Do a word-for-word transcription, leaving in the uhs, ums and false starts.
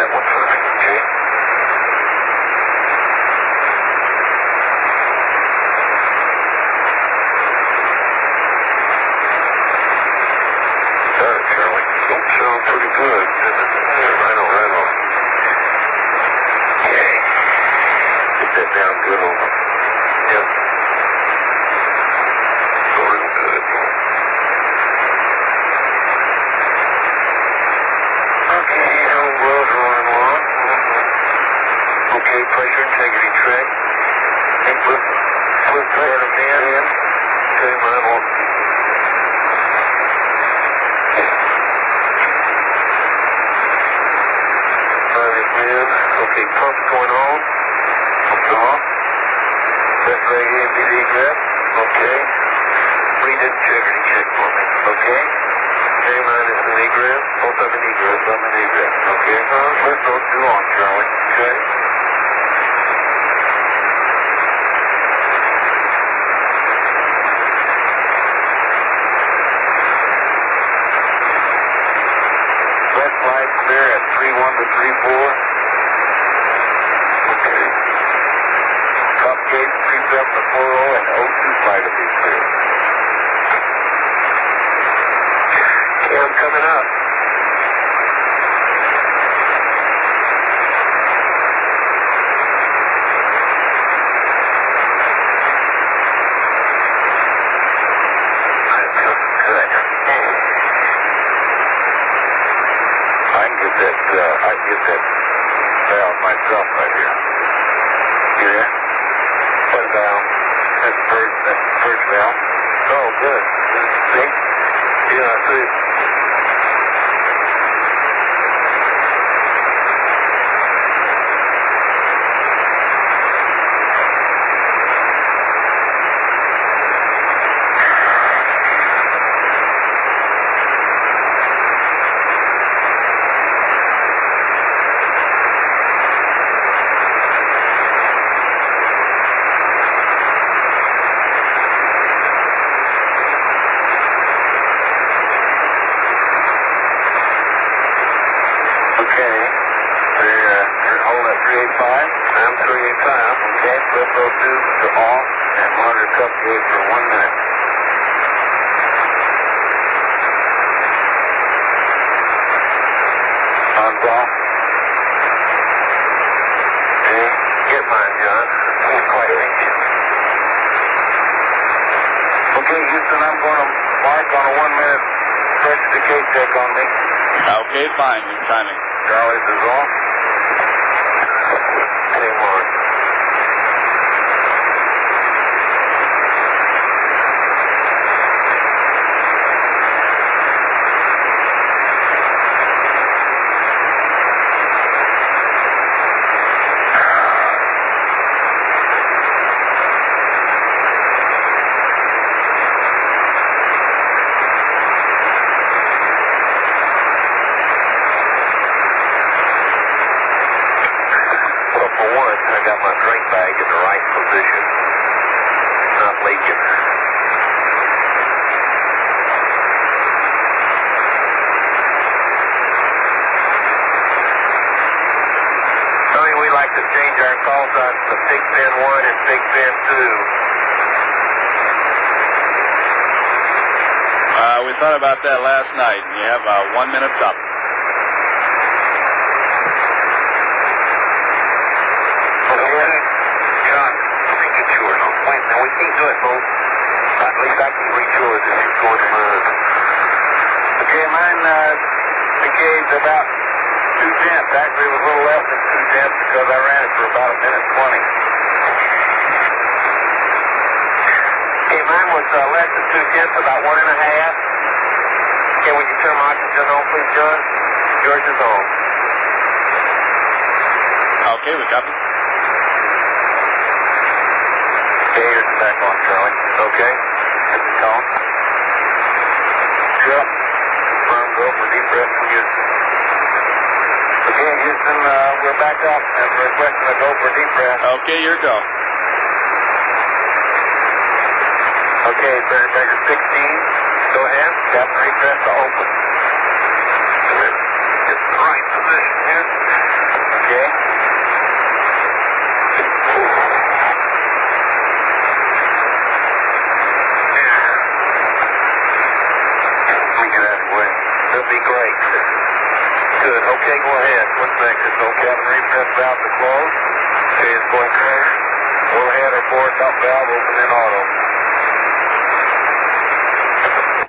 that one for me, okay? Got it, Charlie. Don't sound pretty good. Yeah, right on, right on. Okay. Get that down good over. Yep. Going good. Okay, home well's rolling along. Okay, pressure integrity track. Hey, flip, flip, flip, them in. Okay, mine won't. Mine is in. Okay, pump's going on. Pump's off. Left leg A and B D grab. Okay. Read the integrity check for me. Okay. Okay, mine is an egress. Both of them egress. I'm an egress. Okay. Uh, let's go too long, Charlie. Okay. Left flag clear at three one to three four. Okay. Top gate three seven to four zero and oh two flight will be clear. Okay, I'm coming up. I'm coming good. I can get that, uh, I can get that valve myself right here. Yeah? What valve? That's the first, that's the first valve. Oh, good. See? Yeah, I see. Okay. They're, uh, they're holding at three eight five. I'm three eight five. Okay. Flip those tubes to off and monitor cup gauge for one minute. Arms off. Okay. Get mine, John. Can't quite reach. Okay, Houston, I'm going to mark on a one minute pressure decay check on me. Okay, fine. Good timing. Charlie's is off. Okay, Mark. For one, I got my drink bag in the right position, not leaking. Tony, we like to change our call signs to Pig Pen one and Pig Pen two. Uh, we thought about that last night. You have uh, one minute up. Now, we can't do it both. At least I can reach yours if you're going to mine. Okay, mine, uh, decade's about two tenths. Actually, it was a little less than two tenths because I ran it for about a minute twenty. Okay, mine was uh, less than two tenths, about one and a half. Okay, would you turn my oxygen on, please, John? Yours is on. Okay, we copy. Okay, here's the back on, Charlie. Okay. Hit the tone. Yep. Confirm, go for deep breath from Houston. Okay, Houston, uh, we're back up and we're requesting a go for deep breath. Okay, your go. Okay, better measure sixteen. Go ahead. Captain repress to open. Get in the right position here. Okay. Let me get out of the way. That'll be great. Good. Okay, go ahead. What's next? It's no cabin repress valve to close. Okay, it's going close. Overhead or forward top valve open in auto.